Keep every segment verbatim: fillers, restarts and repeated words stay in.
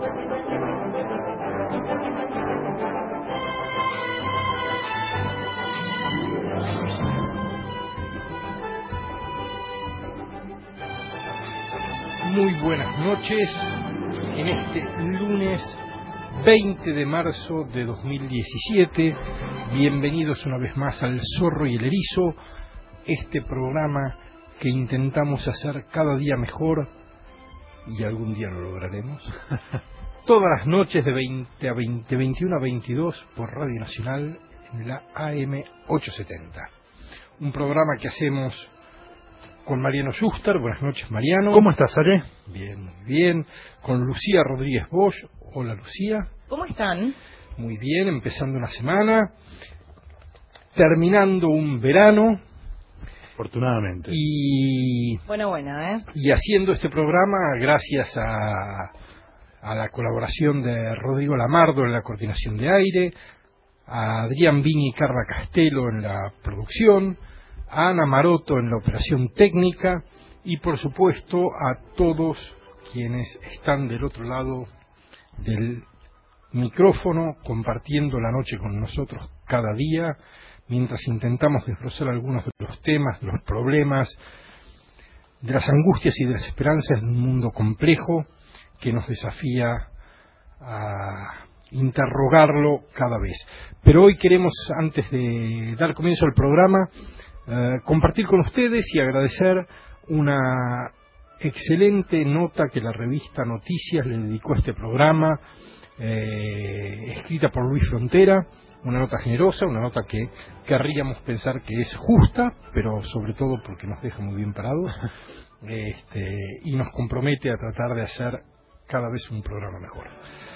Muy buenas noches en este lunes veinte de marzo de dos mil diecisiete. Bienvenidos una vez más al Zorro y el Erizo, este programa que intentamos hacer cada día mejor y algún día lo lograremos. Todas las noches de veinte a veinte, veintiuno a veintidós por Radio Nacional en la A M ochocientos setenta. Un programa que hacemos con Mariano Schuster. Buenas noches, Mariano. ¿Cómo estás, Ale? Bien, muy bien. Con Lucía Rodríguez Bosch. Hola, Lucía. ¿Cómo están? Muy bien, empezando una semana, terminando un verano. Afortunadamente. Y, Buena, buena, ¿eh? Y haciendo este programa gracias a, a la colaboración de Rodrigo Lamardo en la coordinación de aire, a Adrián Viñi y Carla Castelo en la producción, a Ana Maroto en la operación técnica y por supuesto a todos quienes están del otro lado del micrófono compartiendo la noche con nosotros cada día mientras intentamos desglosar algunos de los temas, de los problemas, de las angustias y de las esperanzas de un mundo complejo que nos desafía a interrogarlo cada vez. Pero hoy queremos, antes de dar comienzo al programa, Uh, compartir con ustedes y agradecer una excelente nota que la revista Noticias le dedicó a este programa, eh, escrita por Luis Frontera, una nota generosa, una nota que querríamos pensar que es justa, pero sobre todo porque nos deja muy bien parados, este, y nos compromete a tratar de hacer cada vez un programa mejor.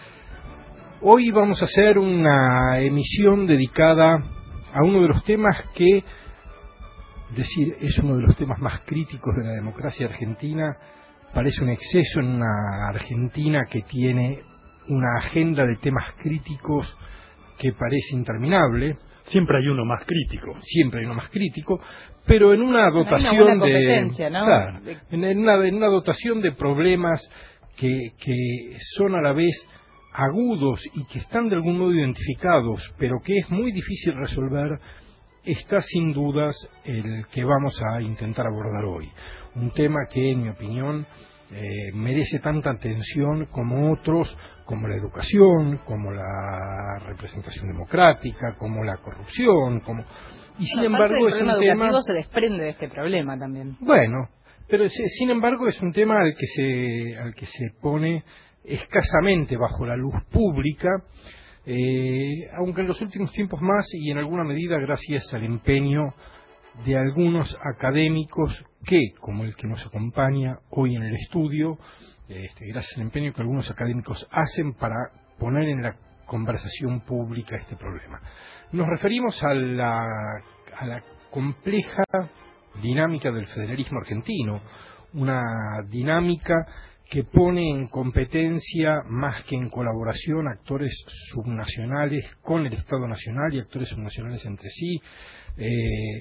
Hoy vamos a hacer una emisión dedicada a uno de los temas que decir es uno de los temas más críticos de la democracia argentina. Parece un exceso en una Argentina que tiene una agenda de temas críticos que parece interminable. Siempre hay uno más crítico. Siempre hay uno más crítico, pero en una dotación una de, ¿no? claro, en, en, una, en una dotación de problemas que, que son a la vez agudos y que están de algún modo identificados, pero que es muy difícil resolver. Está sin dudas el que vamos a intentar abordar hoy. Un tema que, en mi opinión, eh, merece tanta atención como otros, como la educación, como la representación democrática, como la corrupción, como y sin bueno, embargo es un tema. El se desprende de este problema también. Bueno, pero sin embargo es un tema al que se al que se pone escasamente bajo la luz pública. Eh, aunque en los últimos tiempos más y en alguna medida gracias al empeño de algunos académicos que, como el que nos acompaña hoy en el estudio, este, gracias al empeño que algunos académicos hacen para poner en la conversación pública este problema. Nos referimos a la, a la compleja dinámica del federalismo argentino, una dinámica que pone en competencia más que en colaboración actores subnacionales con el Estado Nacional y actores subnacionales entre sí, eh,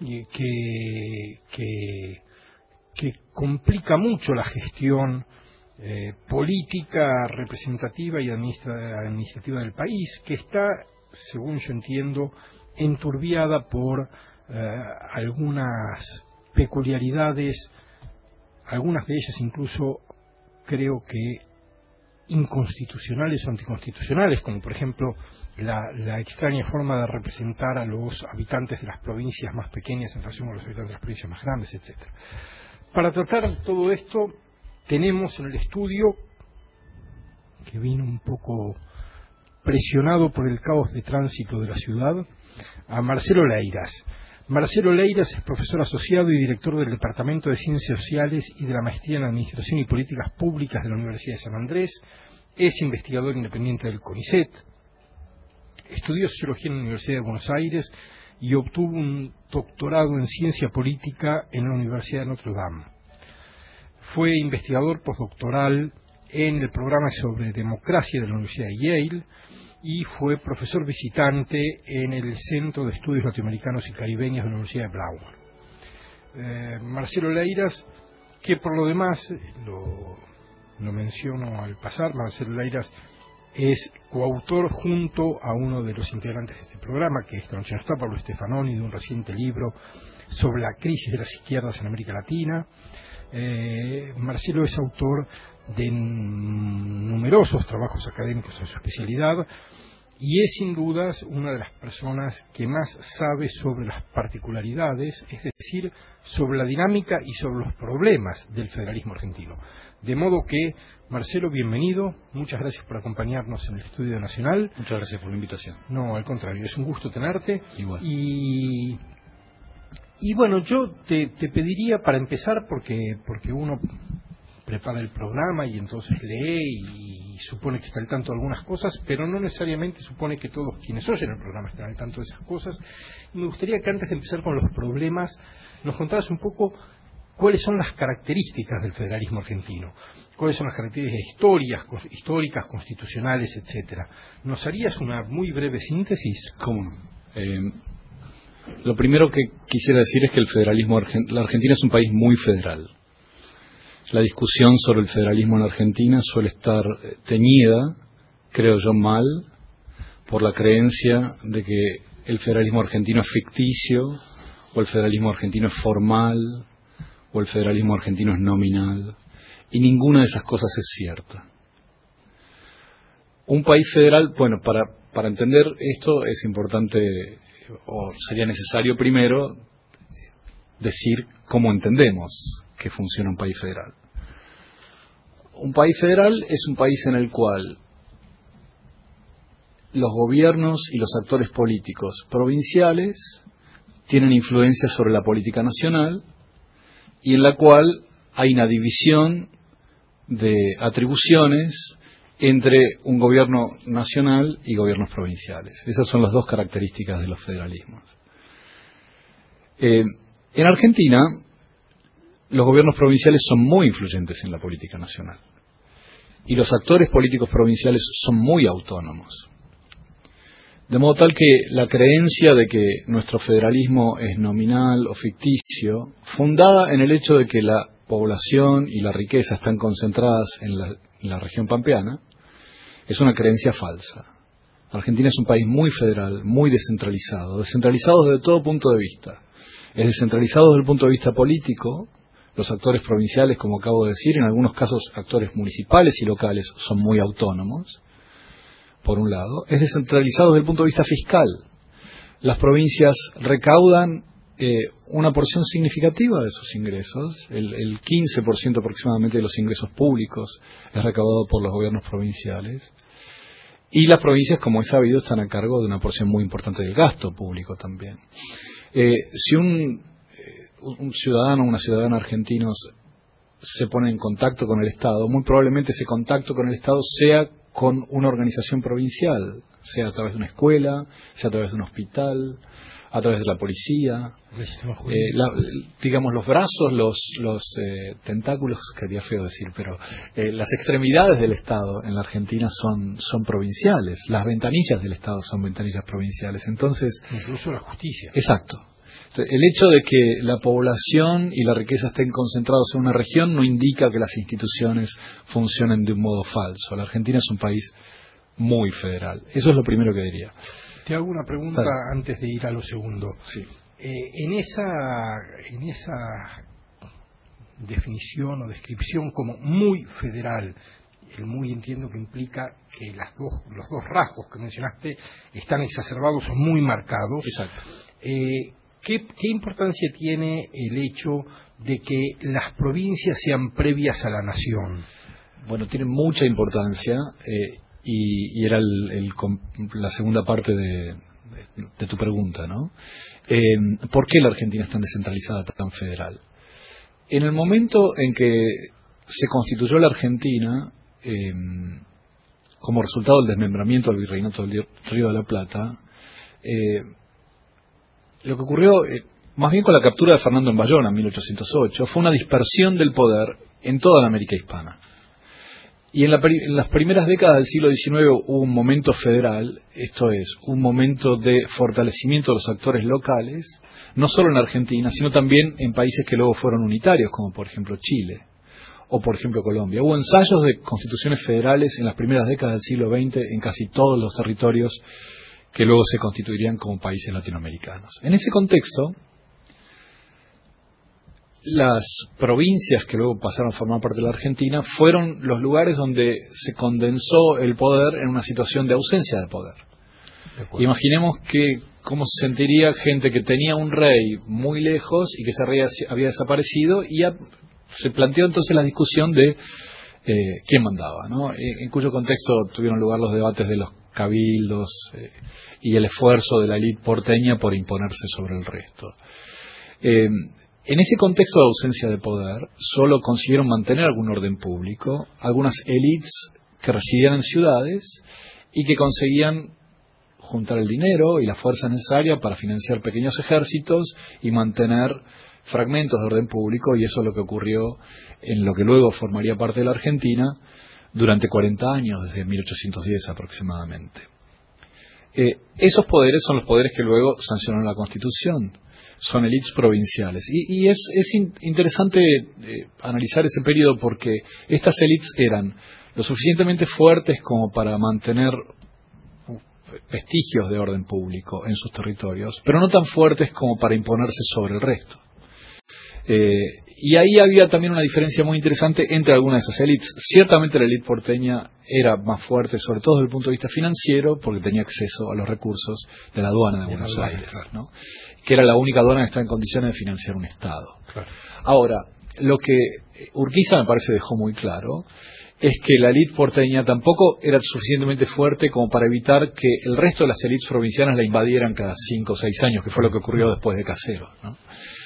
que, que, que complica mucho la gestión eh, política, representativa y administra, administrativa del país, que está, según yo entiendo, enturbiada por eh, algunas peculiaridades, algunas de ellas incluso creo que inconstitucionales o anticonstitucionales, como por ejemplo la, la extraña forma de representar a los habitantes de las provincias más pequeñas en relación a los habitantes de las provincias más grandes, etcétera. Para tratar todo esto tenemos en el estudio, que vino un poco presionado por el caos de tránsito de la ciudad, a Marcelo Leiras. Marcelo Leiras es profesor asociado y director del Departamento de Ciencias Sociales y de la Maestría en Administración y Políticas Públicas de la Universidad de San Andrés. Es investigador independiente del CONICET. Estudió Sociología en la Universidad de Buenos Aires y obtuvo un doctorado en Ciencia Política en la Universidad de Notre Dame. Fue investigador postdoctoral en el programa sobre democracia de la Universidad de Yale y fue profesor visitante en el Centro de Estudios Latinoamericanos y Caribeños de la Universidad de Broward. Eh, Marcelo Leiras, que por lo demás, lo lo menciono al pasar, Marcelo Leiras es coautor junto a uno de los integrantes de este programa, que esta noche no está, Pablo Stefanoni, de un reciente libro sobre la crisis de las izquierdas en América Latina. Eh, Marcelo es autor de numerosos trabajos académicos en su especialidad y es sin dudas una de las personas que más sabe sobre las particularidades, es decir, sobre la dinámica y sobre los problemas del federalismo argentino. De modo que, Marcelo, bienvenido, muchas gracias por acompañarnos en el Estudio Nacional. Muchas gracias por la invitación. No, al contrario, es un gusto tenerte. Igual. Y, y bueno, yo te, te pediría para empezar, porque, porque uno prepara el programa y entonces lee y supone que está al tanto de algunas cosas, pero no necesariamente supone que todos quienes oyen el programa están al tanto de esas cosas. Y me gustaría que antes de empezar con los problemas nos contaras un poco cuáles son las características del federalismo argentino, cuáles son las características históricas, históricas constitucionales, etcétera. ¿Nos harías una muy breve síntesis? ¿Cómo no? Eh, lo primero que quisiera decir es que el federalismo, la Argentina es un país muy federal. La discusión sobre el federalismo en Argentina suele estar teñida, creo yo mal, por la creencia de que el federalismo argentino es ficticio, o el federalismo argentino es formal, o el federalismo argentino es nominal, y ninguna de esas cosas es cierta. Un país federal, bueno, para, para entender esto es importante, o sería necesario primero decir cómo entendemos que funciona un país federal. Un país federal es un país en el cual los gobiernos y los actores políticos provinciales tienen influencia sobre la política nacional y en la cual hay una división de atribuciones entre un gobierno nacional y gobiernos provinciales. Esas son las dos características de los federalismos. Eh, en Argentina, los gobiernos provinciales son muy influyentes en la política nacional y los actores políticos provinciales son muy autónomos. De modo tal que la creencia de que nuestro federalismo es nominal o ficticio, fundada en el hecho de que la población y la riqueza están concentradas en la, en la región pampeana, es una creencia falsa. Argentina es un país muy federal, muy descentralizado, descentralizado desde todo punto de vista. Es descentralizado desde el punto de vista político. Los actores provinciales, como acabo de decir, en algunos casos actores municipales y locales, son muy autónomos, por un lado. Es descentralizado desde el punto de vista fiscal. Las provincias recaudan eh, una porción significativa de sus ingresos. El, el quince por ciento aproximadamente de los ingresos públicos es recaudado por los gobiernos provinciales. Y las provincias, como es sabido, están a cargo de una porción muy importante del gasto público también. Eh, si un, un ciudadano o una ciudadana argentinos se pone en contacto con el Estado, muy probablemente ese contacto con el Estado sea con una organización provincial, sea a través de una escuela, sea a través de un hospital, a través de la policía, eh, la, digamos los brazos, los, los eh, tentáculos, quería feo decir, pero eh, las extremidades del Estado en la Argentina son, son provinciales, las ventanillas del Estado son ventanillas provinciales, entonces... Incluso la justicia. Exacto. El hecho de que la población y la riqueza estén concentrados en una región no indica que las instituciones funcionen de un modo falso. La Argentina es un país muy federal. Eso es lo primero que diría. Te hago una pregunta Vale. antes de ir a lo segundo. Sí. Eh, en esa, en esa definición o descripción como muy federal, el muy entiendo que implica que las dos, los dos rasgos que mencionaste están exacerbados o muy marcados. Exacto. Eh, ¿Qué, ¿Qué importancia tiene el hecho de que las provincias sean previas a la nación? Bueno, tiene mucha importancia eh, y, y era el, el, la segunda parte de, de, de tu pregunta, ¿no? Eh, ¿Por qué la Argentina es tan descentralizada, tan federal? En el momento en que se constituyó la Argentina, eh, como resultado del desmembramiento del Virreinato del Río de la Plata, eh, lo que ocurrió, eh, más bien con la captura de Fernando en Bayona en mil ochocientos ocho, fue una dispersión del poder en toda la América hispana. Y en, la, en las primeras décadas del siglo diecinueve hubo un momento federal, esto es, un momento de fortalecimiento de los actores locales, no solo en la Argentina, sino también en países que luego fueron unitarios, como por ejemplo Chile, o por ejemplo Colombia. Hubo ensayos de constituciones federales en las primeras décadas del siglo veinte en casi todos los territorios que luego se constituirían como países latinoamericanos. En ese contexto, las provincias que luego pasaron a formar parte de la Argentina fueron los lugares donde se condensó el poder en una situación de ausencia de poder. De Imaginemos que cómo se sentiría gente que tenía un rey muy lejos y que ese rey había desaparecido, y ya se planteó entonces la discusión de eh, quién mandaba, ¿no? En, en cuyo contexto tuvieron lugar los debates de los cabildos eh, y el esfuerzo de la élite porteña por imponerse sobre el resto. Eh, En ese contexto de ausencia de poder, solo consiguieron mantener algún orden público, algunas élites que residían en ciudades y que conseguían juntar el dinero y la fuerza necesaria para financiar pequeños ejércitos y mantener fragmentos de orden público, y eso es lo que ocurrió en lo que luego formaría parte de la Argentina durante cuarenta años, desde mil ochocientos diez aproximadamente. Eh, esos poderes son los poderes que luego sancionaron la Constitución. Son élites provinciales. Y, y es, es in, interesante eh, analizar ese periodo, porque estas élites eran lo suficientemente fuertes como para mantener vestigios de orden público en sus territorios, pero no tan fuertes como para imponerse sobre el resto. Eh, y ahí había también una diferencia muy interesante entre algunas de esas élites. Ciertamente la élite porteña era más fuerte, sobre todo desde el punto de vista financiero, porque tenía acceso a los recursos de la aduana de Buenos Aires, ¿no? Que era la única aduana que estaba en condiciones de financiar un Estado. Claro. Ahora, lo que Urquiza me parece dejó muy claro es que la élite porteña tampoco era suficientemente fuerte como para evitar que el resto de las élites provincianas la invadieran cada cinco o seis años, que fue lo que ocurrió después de Caseros, ¿no?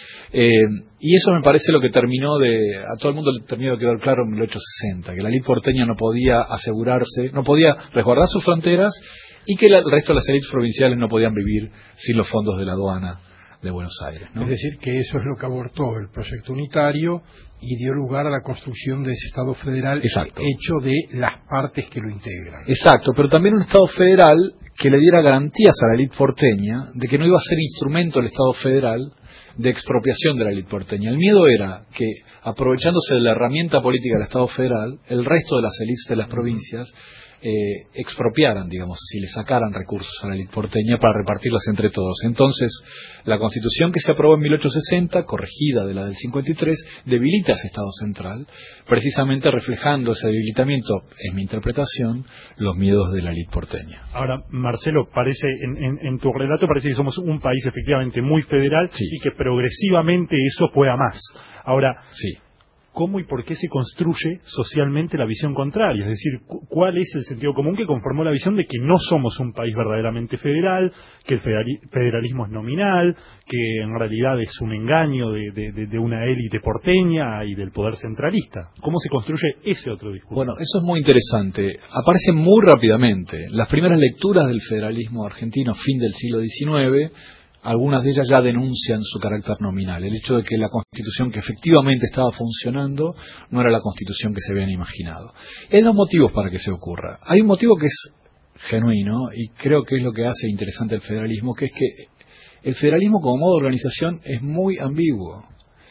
Eh, y eso me parece lo que terminó de, a todo el mundo le terminó de quedar claro en mil ochocientos sesenta, que la élite porteña no podía asegurarse, no podía resguardar sus fronteras, y que la, el resto de las élites provinciales no podían vivir sin los fondos de la aduana de Buenos Aires, ¿no? Es decir, que eso es lo que abortó el proyecto unitario y dio lugar a la construcción de ese Estado federal. Exacto. Hecho de las partes que lo integran. Exacto, pero también un Estado federal que le diera garantías a la élite porteña de que no iba a ser instrumento del Estado federal de expropiación de la élite porteña. El miedo era que, aprovechándose de la herramienta política del Estado federal, el resto de las élites de las provincias eh, expropiaran, digamos así, le sacaran recursos a la élite porteña para repartirlas entre todos. Entonces, la Constitución que se aprobó en mil ochocientos sesenta, corregida de la del cincuenta y tres, debilita ese Estado central, precisamente reflejando ese debilitamiento, en mi interpretación, los miedos de la élite porteña. Ahora, Marcelo, parece en, en, en tu relato parece que somos un país efectivamente muy federal, sí, y que progresivamente eso fue a más. Ahora, sí, ¿cómo y por qué se construye socialmente la visión contraria? Es decir, ¿cuál es el sentido común que conformó la visión de que no somos un país verdaderamente federal, que el federalismo es nominal, que en realidad es un engaño de, de, de una élite porteña y del poder centralista? ¿Cómo se construye ese otro discurso? Bueno, eso es muy interesante. Aparece muy rápidamente. Las primeras lecturas del federalismo argentino, fin del siglo diecinueve, algunas de ellas ya denuncian su carácter nominal, el hecho de que la Constitución que efectivamente estaba funcionando no era la Constitución que se habían imaginado. Hay dos motivos para que se ocurra. Hay un motivo que es genuino y creo que es lo que hace interesante el federalismo, que es que el federalismo como modo de organización es muy ambiguo.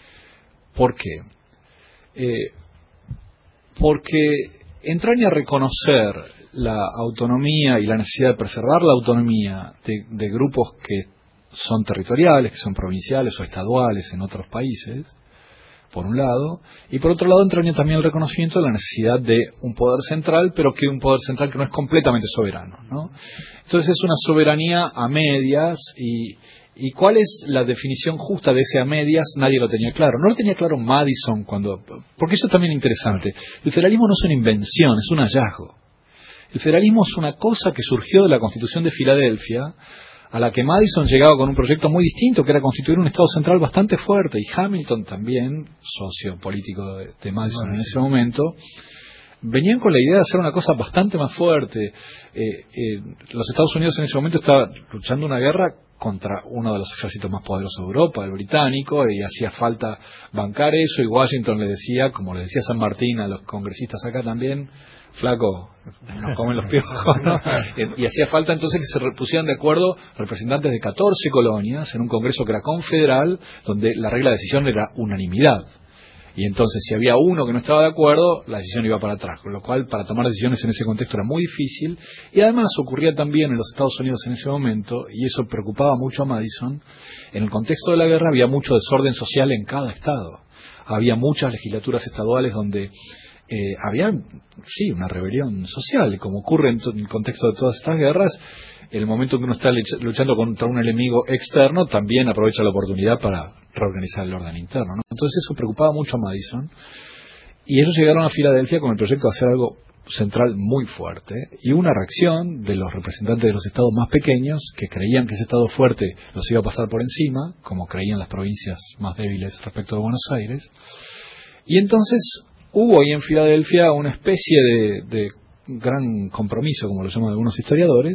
¿Por qué? Eh, porque entraña reconocer la autonomía y la necesidad de preservar la autonomía de, de grupos que son territoriales, que son provinciales o estaduales en otros países, por un lado, y por otro lado entraña también el reconocimiento de la necesidad de un poder central, pero que un poder central que no es completamente soberano, ¿no? Entonces es una soberanía a medias, y, y ¿cuál es la definición justa de ese a medias? Nadie lo tenía claro. No lo tenía claro Madison cuando, porque eso también es interesante. El federalismo no es una invención, es un hallazgo. El federalismo es una cosa que surgió de la Constitución de Filadelfia, a la que Madison llegaba con un proyecto muy distinto, que era constituir un Estado central bastante fuerte, y Hamilton también, socio político de, de Madison bueno, en ese momento, venían con la idea de hacer una cosa bastante más fuerte. Eh, eh, los Estados Unidos en ese momento estaban luchando una guerra contra uno de los ejércitos más poderosos de Europa, el británico, y hacía falta bancar eso, y Washington le decía, como le decía San Martín a los congresistas acá también, flaco, nos comen los piojos, ¿no? Y hacía falta entonces que se pusieran de acuerdo representantes de catorce colonias en un congreso que era confederal, donde la regla de decisión era unanimidad. Y entonces, si había uno que no estaba de acuerdo, la decisión iba para atrás, con lo cual, para tomar decisiones en ese contexto era muy difícil. Y además ocurría también en los Estados Unidos en ese momento, y eso preocupaba mucho a Madison, en el contexto de la guerra había mucho desorden social en cada estado. Había muchas legislaturas estaduales donde eh, había, sí, una rebelión social, como ocurre en, en el contexto de todas estas guerras. En el momento en que uno está luchando contra un enemigo externo, también aprovecha la oportunidad para reorganizar el orden interno, ¿no? Entonces eso preocupaba mucho a Madison, y ellos llegaron a Filadelfia con el proyecto de hacer algo central muy fuerte, y una reacción de los representantes de los estados más pequeños, que creían que ese estado fuerte los iba a pasar por encima, como creían las provincias más débiles respecto de Buenos Aires. Y entonces hubo ahí en Filadelfia una especie de, de gran compromiso, como lo llaman algunos historiadores,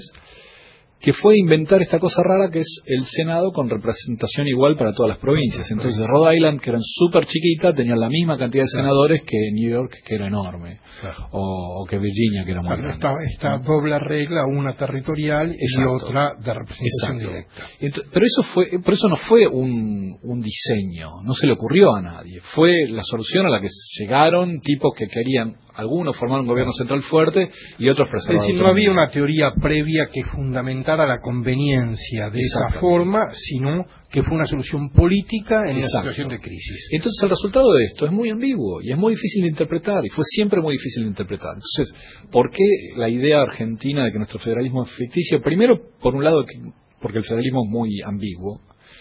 que fue inventar esta cosa rara que es el Senado con representación igual para todas las provincias. Entonces Rhode Island, que eran súper chiquita, tenían la misma cantidad de senadores que New York, que era enorme, claro. o, o que Virginia, que era muy claro, grande. Esta, esta ¿no? doble regla, una territorial Exacto. y otra de representación Exacto. directa. Entonces, pero eso fue, por eso no fue un, un diseño, no se le ocurrió a nadie. Fue la solución a la que llegaron tipos que querían, algunos formar un gobierno central fuerte y otros preservar. Es decir, no había una teoría previa que fundamentara la conveniencia de esa forma, sino que fue una solución política en una situación de crisis. Entonces el resultado de esto es muy ambiguo y es muy difícil de interpretar, y fue siempre muy difícil de interpretar. Entonces, ¿por qué la idea argentina de que nuestro federalismo es ficticio? Primero, por un lado, porque el federalismo es muy ambiguo,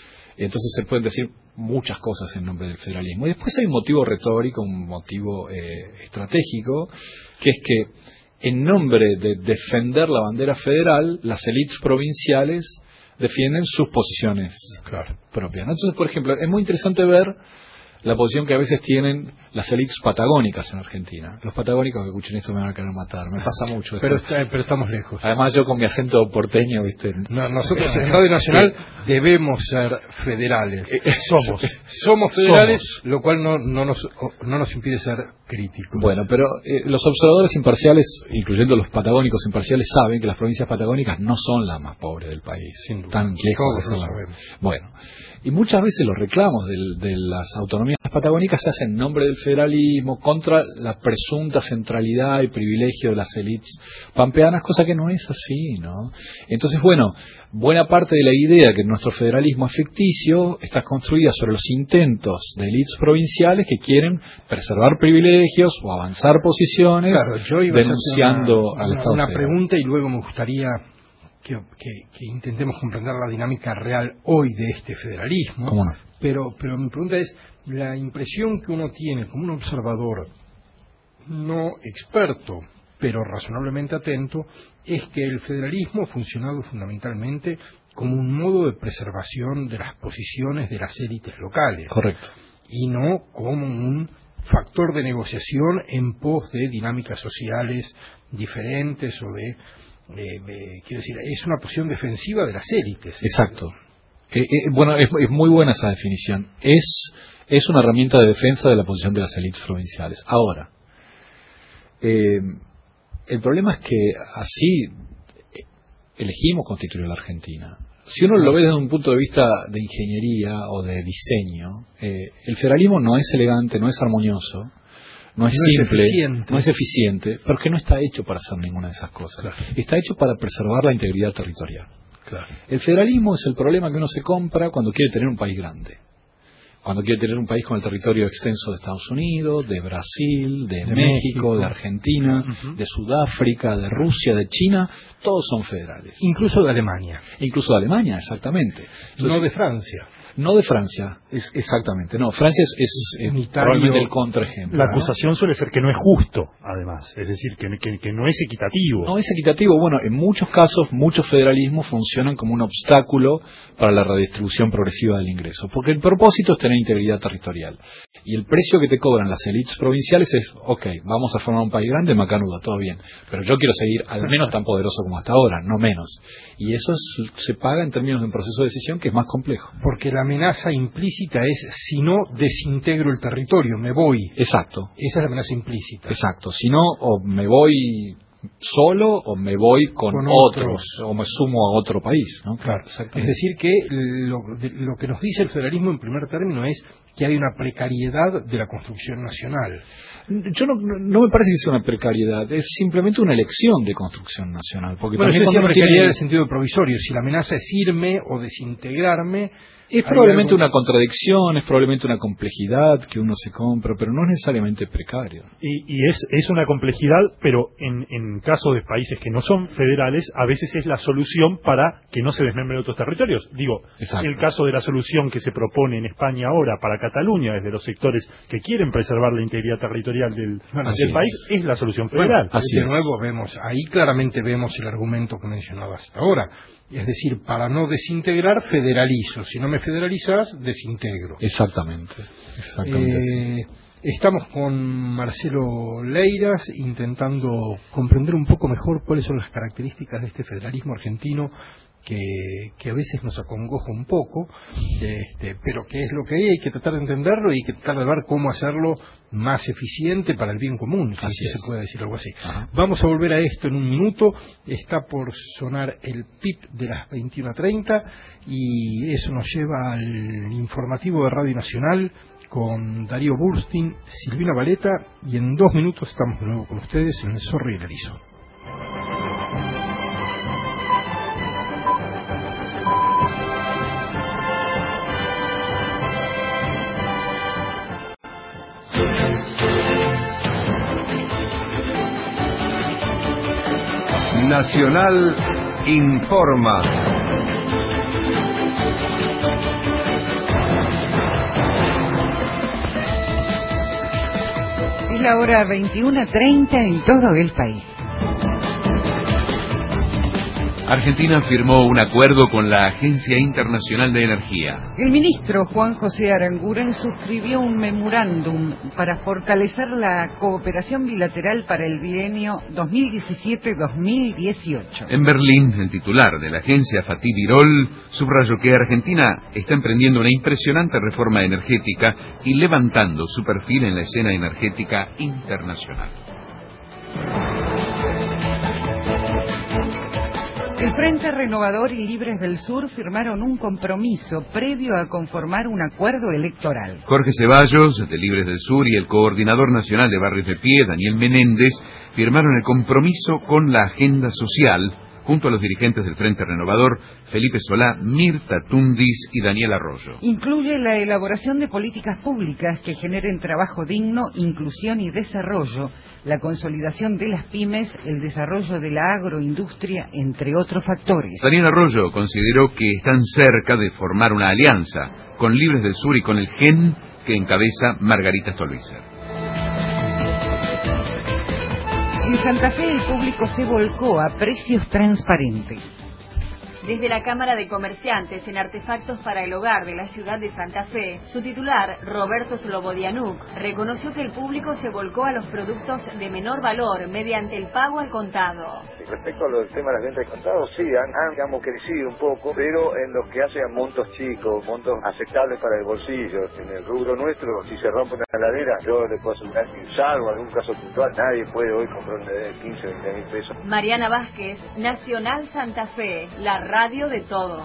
y entonces se pueden decir muchas cosas en nombre del federalismo. Y después hay un motivo retórico, un motivo eh, estratégico, que es que en nombre de defender la bandera federal, las élites provinciales defienden sus posiciones claro. propias, ¿no? Entonces, por ejemplo, es muy interesante ver la posición que a veces tienen las élites patagónicas en Argentina. Los patagónicos que escuchen esto me van a querer matar, me pasa mucho. Pero, está, pero estamos lejos. Además yo con mi acento porteño, ¿viste? No, nosotros en Radio Nacional sí. debemos ser federales. Eh, eh, somos. Somos federales, somos. Lo cual no, no, nos, no nos impide ser críticos. Bueno, pero eh, los observadores imparciales, incluyendo los patagónicos imparciales, saben que las provincias patagónicas no son las más pobres del país. Sin duda. Tan lejos de ser la... Bueno. Y muchas veces los reclamos de, de las autonomías patagónicas se hacen en nombre del federalismo, contra la presunta centralidad y privilegio de las élites pampeanas, cosa que no es así, ¿no? Entonces, bueno, buena parte de la idea que nuestro federalismo es ficticio está construida sobre los intentos de élites provinciales que quieren preservar privilegios o avanzar posiciones, claro, yo iba denunciando a hacer una, al Estado una federal. pregunta y luego me gustaría Que, que, que intentemos comprender la dinámica real hoy de este federalismo. ¿Cómo no? Pero, pero mi pregunta es, la impresión que uno tiene como un observador no experto, pero razonablemente atento, es que el federalismo ha funcionado fundamentalmente como un modo de preservación de las posiciones de las élites locales. Correcto. Y no como un factor de negociación en pos de dinámicas sociales diferentes o de Eh, eh, quiero decir, es una posición defensiva de las élites. Exacto. Eh, eh, bueno, es, es muy buena esa definición. Es, es una herramienta de defensa de la posición de las élites provinciales. Ahora, eh, el problema es que así elegimos constituir la Argentina. Si uno lo ve desde un punto de vista de ingeniería o de diseño, eh, el federalismo no es elegante, no es armonioso, no es no simple, es no es eficiente, pero que no está hecho para hacer ninguna de esas cosas. Claro. Está hecho para preservar la integridad territorial. Claro. El federalismo es el problema que uno se compra cuando quiere tener un país grande. Cuando quiere tener un país con el territorio extenso de Estados Unidos, de Brasil, de, de México, México, de Argentina, uh-huh. de Sudáfrica, de Rusia, de China, todos son federales. Incluso de Alemania. Incluso de Alemania, exactamente. Entonces, no de Francia. No de Francia, es, exactamente. No, Francia es, es, es probablemente el contraejemplo. La acusación ¿no? suele ser que no es justo, además. Es decir, que, que, que no es equitativo. No es equitativo. Bueno, en muchos casos, muchos federalismos funcionan como un obstáculo para la redistribución progresiva del ingreso. Porque el propósito es tener integridad territorial. Y el precio que te cobran las élites provinciales es, ok, vamos a formar un país grande, macanudo, todo bien. Pero yo quiero seguir al menos tan poderoso como hasta ahora, no menos. Y eso es, se paga en términos de un proceso de decisión que es más complejo. Porque la amenaza implícita es, si no, desintegro el territorio, me voy. Exacto. Esa es la amenaza implícita. Exacto. Si no, o me voy solo o me voy con, con otros, otros, o me sumo a otro país, ¿no? Claro, es decir que lo, de, lo que nos dice el federalismo en primer término es que hay una precariedad de la construcción nacional. Yo no, no me parece que sea una precariedad, es simplemente una elección de construcción nacional. Porque bueno, también yo decía precariedad tiene... en el sentido provisorio. Si la amenaza es irme o desintegrarme, es probablemente algo... una contradicción, es probablemente una complejidad que uno se compra, pero no es necesariamente precario. Y, y es, es una complejidad, pero en, en caso de países que no son federales, a veces es la solución para que no se desmembren otros territorios. Digo, Exacto. El caso de la solución que se propone en España ahora para Cataluña, desde los sectores que quieren preservar la integridad territorial del, bueno, del es. país, es la solución federal. Bueno, así de nuevo vemos, ahí claramente vemos el argumento que mencionaba hasta ahora. Es decir, para no desintegrar, federalizo. Si no me federalizas, desintegro. Exactamente. Exactamente eh, estamos con Marcelo Leiras intentando comprender un poco mejor cuáles son las características de este federalismo argentino que, que a veces nos acongoja un poco, este, pero que es lo que hay, hay que tratar de entenderlo y hay que tratar de ver cómo hacerlo más eficiente para el bien común, si así se puede decir algo así. Ajá. Vamos a volver a esto en un minuto. Está por sonar el P I P de las veintiuna treinta y eso nos lleva al informativo de Radio Nacional con Darío Burstein, Silvina Valeta, y en dos minutos estamos de nuevo con ustedes en El Zorro y el Erizo. Nacional informa. Es la hora veintiuna treinta en todo el país. Argentina firmó un acuerdo con la Agencia Internacional de Energía. El ministro Juan José Aranguren suscribió un memorándum para fortalecer la cooperación bilateral para el bienio dos mil diecisiete dos mil dieciocho. En Berlín, el titular de la agencia, Fatih Birol, subrayó que Argentina está emprendiendo una impresionante reforma energética y levantando su perfil en la escena energética internacional. El Frente Renovador y Libres del Sur firmaron un compromiso previo a conformar un acuerdo electoral. Jorge Ceballos, de Libres del Sur, y el coordinador nacional de Barrios de Pie, Daniel Menéndez, firmaron el compromiso con la agenda social, junto a los dirigentes del Frente Renovador, Felipe Solá, Mirta Tundis y Daniel Arroyo. Incluye la elaboración de políticas públicas que generen trabajo digno, inclusión y desarrollo, la consolidación de las pymes, el desarrollo de la agroindustria, entre otros factores. Daniel Arroyo consideró que están cerca de formar una alianza con Libres del Sur y con el G E N que encabeza Margarita Stolbizer. En Santa Fe el público se volcó a precios transparentes. Desde la Cámara de Comerciantes en Artefactos para el Hogar de la ciudad de Santa Fe, su titular, Roberto Slobodianuk, reconoció que el público se volcó a los productos de menor valor mediante el pago al contado. Respecto a lo del tema de las ventas de contado, sí, han, han digamos, crecido un poco, pero en los que hacen montos chicos, montos aceptables para el bolsillo. En el rubro nuestro, si se rompe una heladera, yo le puedo asegurar que, salvo algún caso puntual, nadie puede hoy comprar una heladera de quince, veinte mil pesos. Mariana Vázquez, Nacional Santa Fe, la radio de todos.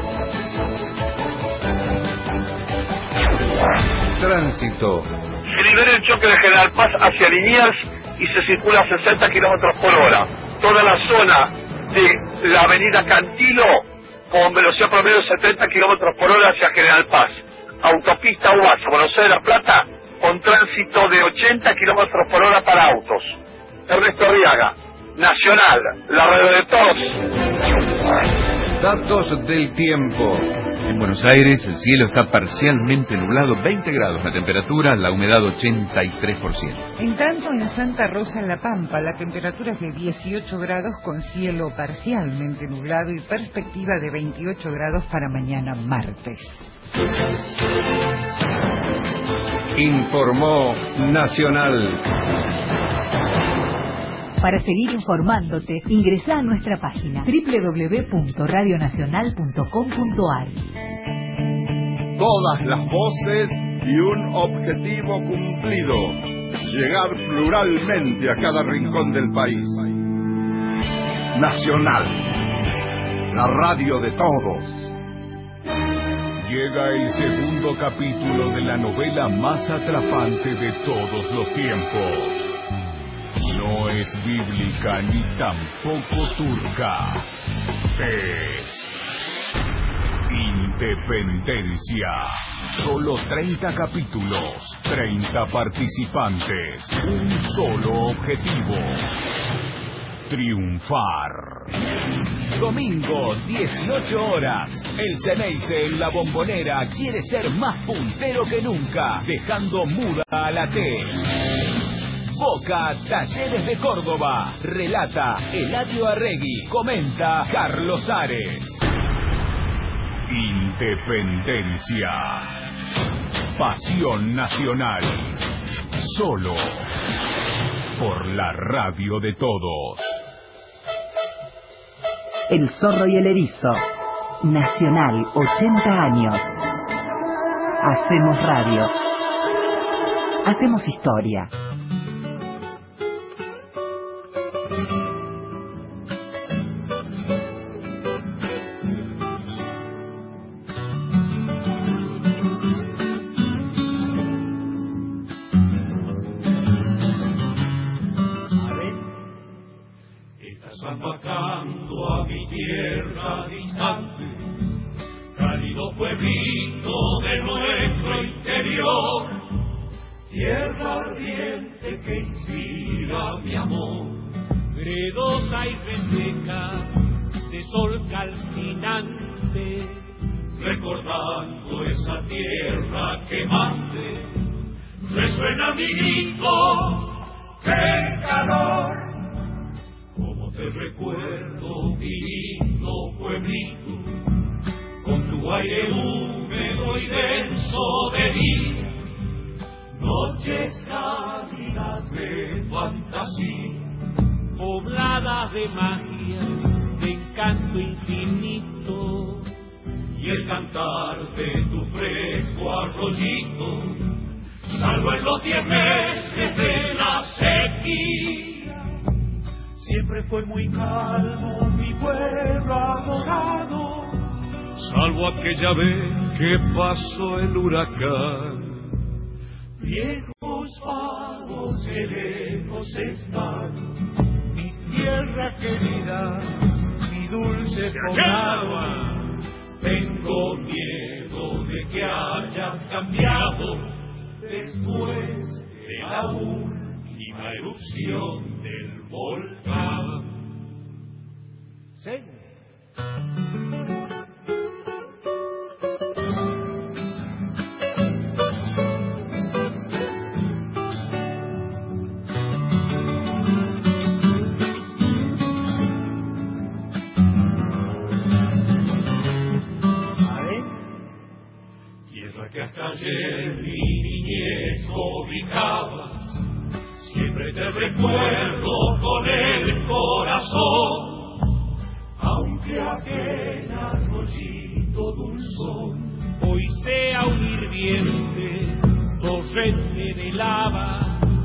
Tránsito. Se libera el choque de General Paz hacia Liniers y se circula a sesenta kilómetros por hora. Toda la zona de la avenida Cantilo con velocidad promedio de setenta kilómetros por hora hacia General Paz. Autopista U A S, Buenos Aires La Plata, con tránsito de ochenta kilómetros por hora para autos. Ernesto Arriaga, Nacional, la radio de todos. Datos del tiempo. En Buenos Aires el cielo está parcialmente nublado, veinte grados la temperatura, la humedad ochenta y tres por ciento. En tanto, en Santa Rosa, en La Pampa, la temperatura es de dieciocho grados con cielo parcialmente nublado y perspectiva de veintiocho grados para mañana martes. Informó Nacional. Para seguir informándote, ingresa a nuestra página doble u doble u doble u punto radio nacional punto com punto a r. Todas las voces y un objetivo cumplido: llegar pluralmente a cada rincón del país. Nacional, la radio de todos. Llega el segundo capítulo de la novela más atrapante de todos los tiempos. No es bíblica ni tampoco turca. Es Independencia. Solo treinta capítulos, treinta participantes, un solo objetivo: triunfar. Domingo, dieciocho horas. El Ceneice en la Bombonera quiere ser más puntero que nunca, dejando muda a la T. Boca Talleres de Córdoba. Relata Eladio Arregui. Comenta Carlos Ares. Independencia. Pasión nacional. Solo por la radio de todos. El Zorro y el Erizo. Nacional, ochenta años. Hacemos radio. Hacemos historia. Recordando esa tierra quemante, resuena mi grito, qué calor. Como te recuerdo, mi lindo pueblito, con tu aire húmedo y denso de día, noches cálidas de fantasía, pobladas de magia, de encanto infinito. Y el cantar de tu fresco arroyito, salvo en los diez meses de la sequía, siempre fue muy calmo mi pueblo adorado, salvo aquella vez que pasó el huracán. Viejos faros que lejos están, mi tierra querida, mi dulce poblado. Tengo miedo de que hayas cambiado después de la última erupción del volcán. ¿Sí? Que hasta ayer mi niñez ubicabas, siempre te recuerdo con el corazón, aunque aquel arroyito dulzón hoy sea un hirviente torrente de lava.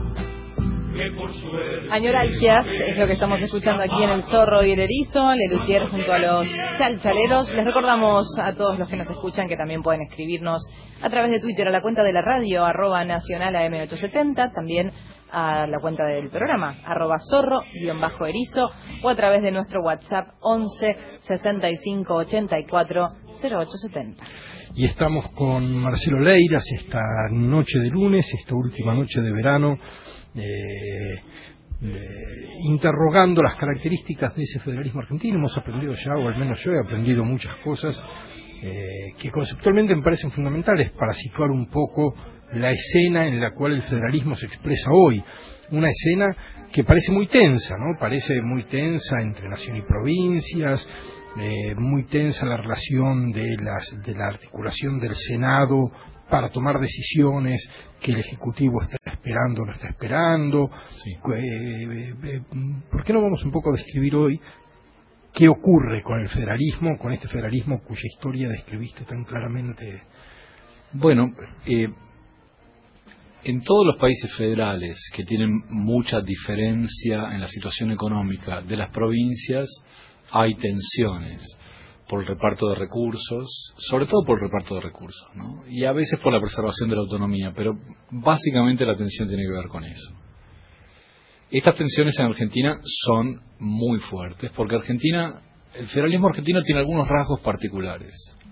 Añoralgias es lo que estamos escuchando aquí en El Zorro y el Erizo, Lelutier junto a los chalchaleros. Les recordamos a todos los que nos escuchan que también pueden escribirnos a través de Twitter a la cuenta de la radio, arroba nacional A M ochocientos setenta, también a la cuenta del programa, arroba zorro, guión bajo erizo, o a través de nuestro WhatsApp once sesenta y cinco ochenta y cuatro cero ocho setenta. Y estamos con Marcelo Leiras esta noche de lunes, esta última noche de verano, Eh, eh, interrogando las características de ese federalismo argentino. Hemos aprendido ya, o al menos yo he aprendido muchas cosas eh, que conceptualmente me parecen fundamentales para situar un poco la escena en la cual el federalismo se expresa hoy. Una escena que parece muy tensa, ¿no? Parece muy tensa entre nación y provincias, eh, muy tensa la relación de, las, de la articulación del Senado para tomar decisiones que el Ejecutivo está esperando o no está esperando. Sí. Eh, eh, ¿Por qué no vamos un poco a describir hoy qué ocurre con el federalismo, con este federalismo cuya historia describiste tan claramente? Bueno, eh, en todos los países federales que tienen mucha diferencia en la situación económica de las provincias, hay tensiones por el reparto de recursos, sobre todo por el reparto de recursos, ¿no? Y a veces por la preservación de la autonomía, pero básicamente la tensión tiene que ver con eso. Estas tensiones en Argentina son muy fuertes, porque Argentina, el federalismo argentino tiene algunos rasgos particulares.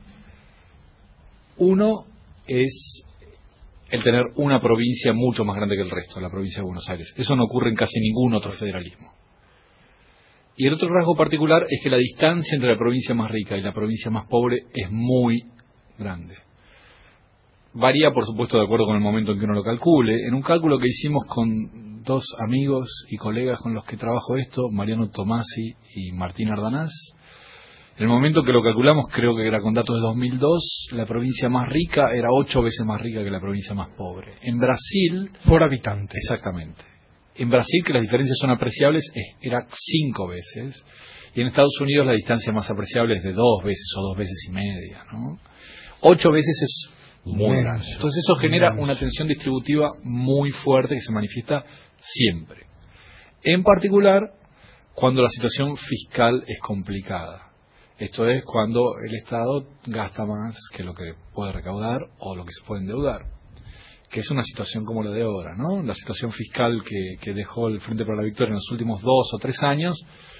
Uno es el tener una provincia mucho más grande que el resto, la provincia de Buenos Aires. Eso no ocurre en casi ningún otro federalismo. Y el otro rasgo particular es que la distancia entre la provincia más rica y la provincia más pobre es muy grande. Varía, por supuesto, de acuerdo con el momento en que uno lo calcule. En un cálculo que hicimos con dos amigos y colegas con los que trabajo esto, Mariano Tomasi y Martín Ardanaz, en el momento que lo calculamos, creo que era con datos de dos mil dos, la provincia más rica era ocho veces más rica que la provincia más pobre. En Brasil... Por habitante. Exactamente. En Brasil, que las diferencias son apreciables, era cinco veces. Y en Estados Unidos la distancia más apreciable es de dos veces o dos veces y media, ¿no? Ocho veces es muy grande. Entonces eso genera una tensión distributiva muy fuerte que se manifiesta siempre. En particular, cuando la situación fiscal es complicada. Esto es cuando el Estado gasta más que lo que puede recaudar o lo que se puede endeudar, que es una situación como la de ahora, ¿no? La situación fiscal que, que dejó el Frente para la Victoria en los últimos dos o tres años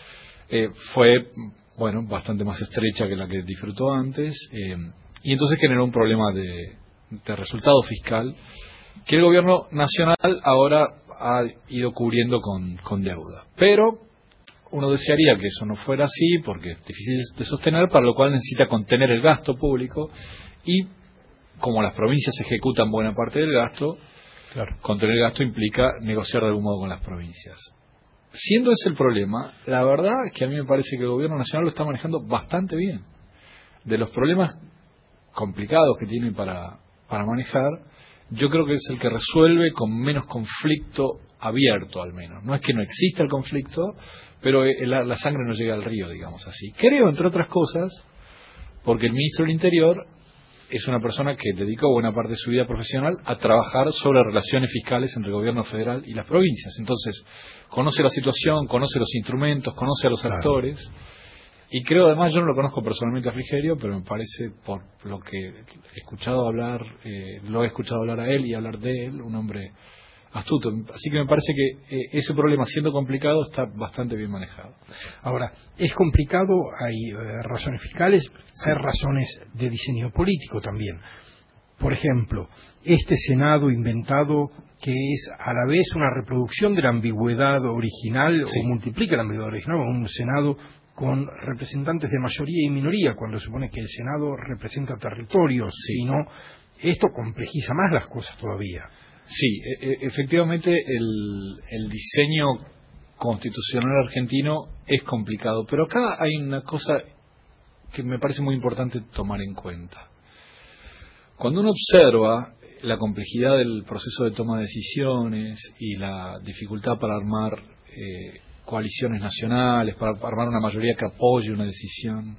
eh, fue, bueno, bastante más estrecha que la que disfrutó antes, eh, y entonces generó un problema de, de resultado fiscal que el gobierno nacional ahora ha ido cubriendo con, con deuda. Pero uno desearía que eso no fuera así, porque es difícil de sostener, para lo cual necesita contener el gasto público, y como las provincias ejecutan buena parte del gasto, claro, contener el gasto implica negociar de algún modo con las provincias. Siendo ese el problema, la verdad es que a mí me parece que el gobierno nacional lo está manejando bastante bien. De los problemas complicados que tiene para, para manejar, yo creo que es el que resuelve con menos conflicto abierto, al menos. No es que no exista el conflicto, pero la, la sangre no llega al río, digamos así. Creo, entre otras cosas, porque el ministro del Interior es una persona que dedicó buena parte de su vida profesional a trabajar sobre relaciones fiscales entre el gobierno federal y las provincias. Entonces, conoce la situación, conoce los instrumentos, conoce a los claro. actores. Y creo, además, yo no lo conozco personalmente a Frigerio, pero me parece, por lo que he escuchado hablar, eh, lo he escuchado hablar a él y hablar de él, un hombre astuto. Así que me parece que eh, ese problema, siendo complicado, está bastante bien manejado. Ahora, es complicado, hay eh, razones fiscales, sí. hay razones de diseño político también. Por ejemplo, este Senado inventado, que es a la vez una reproducción de la ambigüedad original, sí. o multiplica la ambigüedad original, un Senado con representantes de mayoría y minoría, cuando se supone que el Senado representa territorios, sí. y no, esto complejiza más las cosas todavía. Sí, e- efectivamente el, el diseño constitucional argentino es complicado, pero acá hay una cosa que me parece muy importante tomar en cuenta. Cuando uno observa la complejidad del proceso de toma de decisiones y la dificultad para armar eh, coaliciones nacionales, para armar una mayoría que apoye una decisión,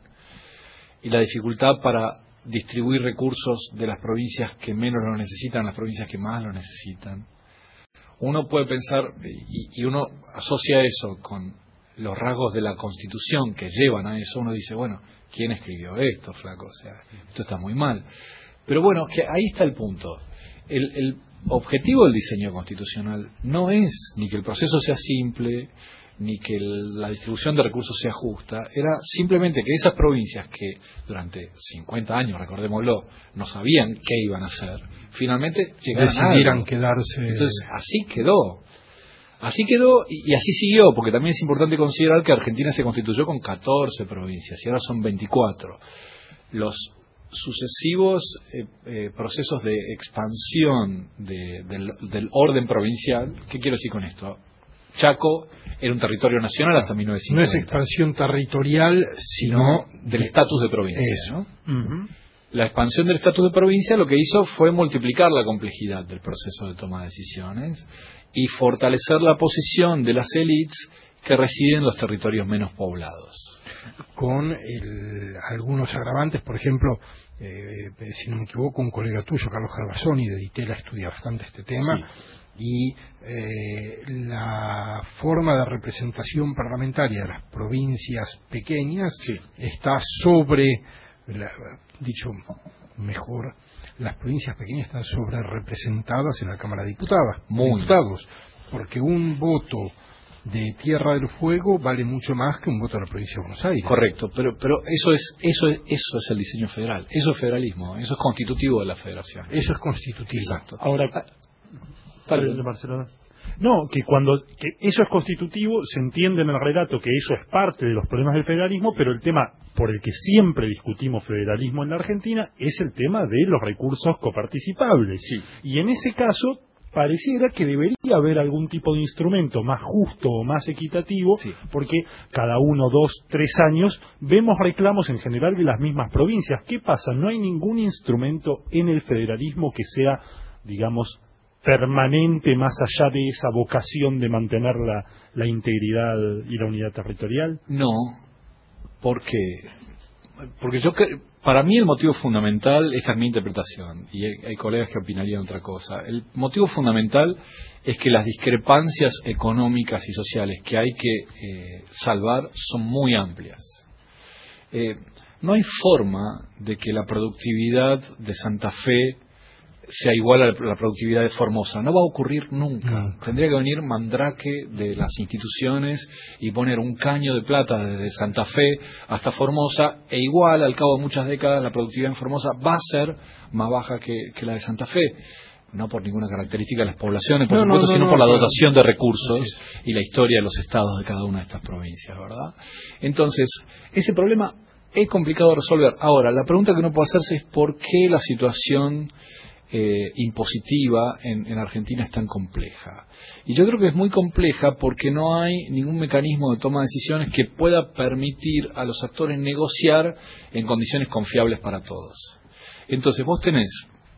y la dificultad para distribuir recursos de las provincias que menos lo necesitan a las provincias que más lo necesitan, uno puede pensar, y, y uno asocia eso con los rasgos de la Constitución que llevan a eso, uno dice, bueno, ¿quién escribió esto, flaco? O sea, esto está muy mal. Pero bueno, que ahí está el punto. El, el objetivo del diseño constitucional no es ni que el proceso sea simple, ni que el, la distribución de recursos sea justa, era simplemente que esas provincias que durante cincuenta años, recordémoslo, no sabían qué iban a hacer, finalmente llegaran a decidieran quedarse. Entonces, así quedó. Así quedó y, y así siguió, porque también es importante considerar que Argentina se constituyó con catorce provincias y ahora son veinticuatro. Los sucesivos eh, eh, procesos de expansión de, del, del orden provincial, ¿qué quiero decir con esto? Chaco era un territorio nacional hasta mil novecientos cincuenta. No es expansión territorial, sino del estatus de provincia, ¿no? Uh-huh. La expansión del estatus de provincia lo que hizo fue multiplicar la complejidad del proceso de toma de decisiones y fortalecer la posición de las élites que residen en los territorios menos poblados. con el, algunos agravantes, por ejemplo, eh, si no me equivoco, un colega tuyo, Carlos Gervasoni, de Ditela, estudia bastante este tema, sí. y eh, la forma de representación parlamentaria de las provincias pequeñas sí. está sobre, la, dicho mejor, las provincias pequeñas están sobre representadas en la Cámara de Diputados, Muy. Diputados, porque un voto de Tierra del Fuego vale mucho más que un voto de la provincia de Buenos Aires. Correcto, pero pero eso es eso es eso es el diseño federal, eso es federalismo, eso es constitutivo de la federación. Eso es constitutivo. Exacto. Ahora, ah, de Barcelona. No, que cuando que eso es constitutivo, se entiende en el relato que eso es parte de los problemas del federalismo, pero el tema por el que siempre discutimos federalismo en la Argentina es el tema de los recursos coparticipables. Sí. Y en ese caso pareciera que debería haber algún tipo de instrumento más justo o más equitativo, sí. porque cada uno, dos, tres años vemos reclamos en general de las mismas provincias. ¿Qué pasa? No hay ningún instrumento en el federalismo que sea, digamos, permanente más allá de esa vocación de mantener la, la integridad y la unidad territorial. No, porque porque yo que, para mí el motivo fundamental, esta es mi interpretación, y hay, hay colegas que opinarían otra cosa, el motivo fundamental es que las discrepancias económicas y sociales que hay que eh, salvar son muy amplias. Eh, no hay forma de que la productividad de Santa Fe sea igual a la productividad de Formosa. No va a ocurrir nunca. Mm. Tendría que venir Mandrake de las instituciones y poner un caño de plata desde Santa Fe hasta Formosa, e igual, al cabo de muchas décadas, la productividad en Formosa va a ser más baja que, que la de Santa Fe. No por ninguna característica de las poblaciones, por no, supuesto, no, no, sino no, por la dotación de recursos sí. y la historia de los estados de cada una de estas provincias, ¿verdad? Entonces, ese problema es complicado de resolver. Ahora, la pregunta que uno puede hacerse es por qué la situación Eh, impositiva en, en Argentina es tan compleja. Y yo creo que es muy compleja porque no hay ningún mecanismo de toma de decisiones que pueda permitir a los actores negociar en condiciones confiables para todos. Entonces vos tenés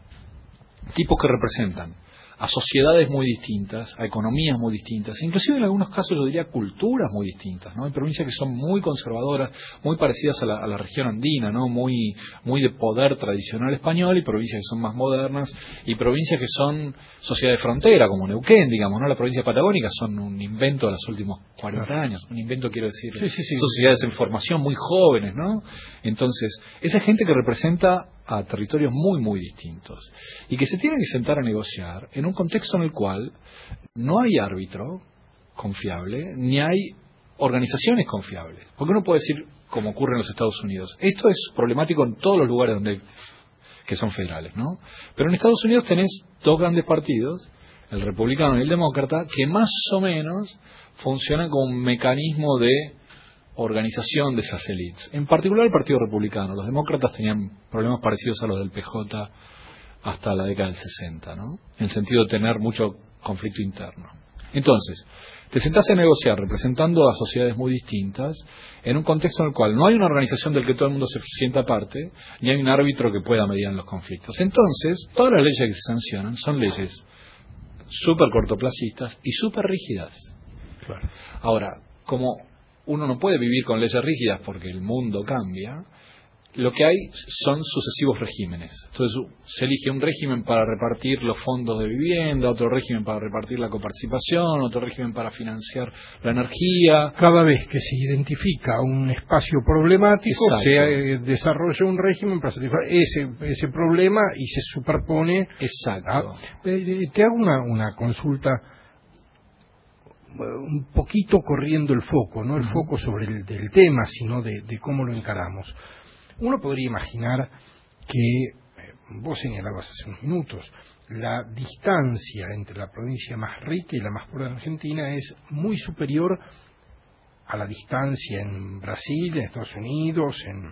tipos que representan a sociedades muy distintas, a economías muy distintas, inclusive en algunos casos yo diría culturas muy distintas, ¿no? Hay provincias que son muy conservadoras, muy parecidas a la, a la región andina, ¿no? Muy, muy de poder tradicional español, y provincias que son más modernas, y provincias que son sociedades de frontera, como Neuquén, digamos, ¿no? Las provincias patagónicas son un invento de los últimos cuarenta años, un invento quiero decir, sí, sí, sí. sociedades en formación muy jóvenes, ¿no? Entonces, esa gente que representa a territorios muy, muy distintos, y que se tienen que sentar a negociar en un contexto en el cual no hay árbitro confiable, ni hay organizaciones confiables. Porque uno puede decir, como ocurre en los Estados Unidos, esto es problemático en todos los lugares donde que son federales, ¿no? Pero en Estados Unidos tenés dos grandes partidos, el republicano y el demócrata, que más o menos funcionan como un mecanismo de organización de esas élites. En particular el Partido Republicano. Los demócratas tenían problemas parecidos a los del P J hasta la década del sesenta, ¿no? En el sentido de tener mucho conflicto interno. Entonces, te sentás a negociar representando a sociedades muy distintas en un contexto en el cual no hay una organización del que todo el mundo se sienta parte, ni hay un árbitro que pueda mediar en los conflictos. Entonces, todas las leyes que se sancionan son leyes súper cortoplacistas y súper rígidas. Claro. Ahora, como uno no puede vivir con leyes rígidas porque el mundo cambia, lo que hay son sucesivos regímenes. Entonces se elige un régimen para repartir los fondos de vivienda, otro régimen para repartir la coparticipación, otro régimen para financiar la energía. Cada vez que se identifica un espacio problemático, Exacto. se eh, desarrolla un régimen para satisfacer ese, ese problema y se superpone. Exacto. A, eh, te hago una, una consulta un poquito corriendo el foco, no el uh-huh. foco sobre el del tema, sino de, de cómo lo encaramos. Uno podría imaginar que, eh, vos señalabas hace unos minutos, la distancia entre la provincia más rica y la más pobre de Argentina es muy superior a la distancia en Brasil, en Estados Unidos. En...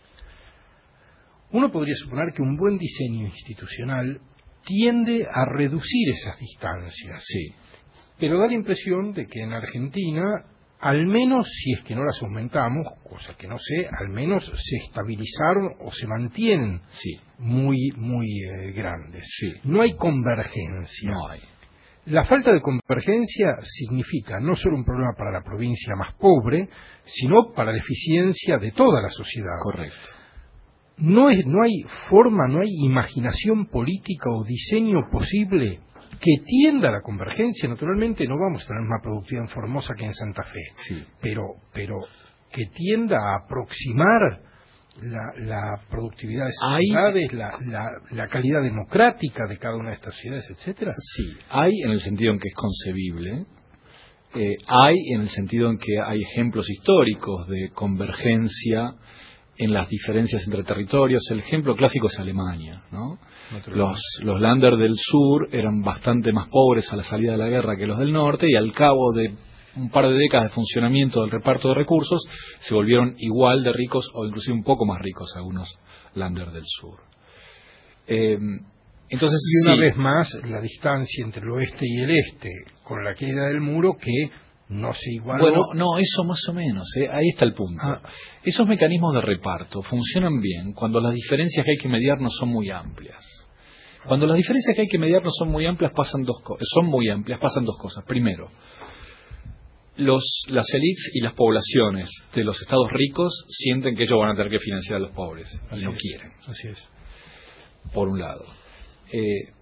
Uno podría suponer que un buen diseño institucional tiende a reducir esas distancias. Sí. Pero da la impresión de que en Argentina, al menos si es que no las aumentamos, cosa que no sé, al menos se estabilizaron o se mantienen sí. muy muy eh, grandes. Sí. No hay convergencia. No hay. La falta de convergencia significa no solo un problema para la provincia más pobre, sino para la eficiencia de toda la sociedad. Correcto. No, es, no hay forma, no hay imaginación política o diseño posible que tienda a la convergencia. Naturalmente no vamos a tener más productividad en Formosa que en Santa Fe, sí. pero, pero que tienda a aproximar la, la productividad de esas hay, ciudades, la, la, la calidad democrática de cada una de estas ciudades, etcétera. Sí, hay en el sentido en que es concebible, eh, hay en el sentido en que hay ejemplos históricos de convergencia en las diferencias entre territorios. El ejemplo clásico es Alemania, ¿no? Los, los Länder del sur eran bastante más pobres a la salida de la guerra que los del norte, y al cabo de un par de décadas de funcionamiento del reparto de recursos se volvieron igual de ricos o inclusive un poco más ricos algunos Länder del sur. Eh, entonces, y una sí, vez más la distancia entre el oeste y el este con la caída del muro, que no se igualó. Bueno, no, eso más o menos, ¿eh? Ahí está el punto. Ah. Esos mecanismos de reparto funcionan bien cuando las diferencias que hay que mediar no son muy amplias. Cuando las diferencias que hay que mediar no son muy amplias, pasan dos cosas. Son muy amplias, pasan dos cosas. Primero, los, las élites y las poblaciones de los estados ricos sienten que ellos van a tener que financiar a los pobres y no quieren. Así es. Por un lado. Eh,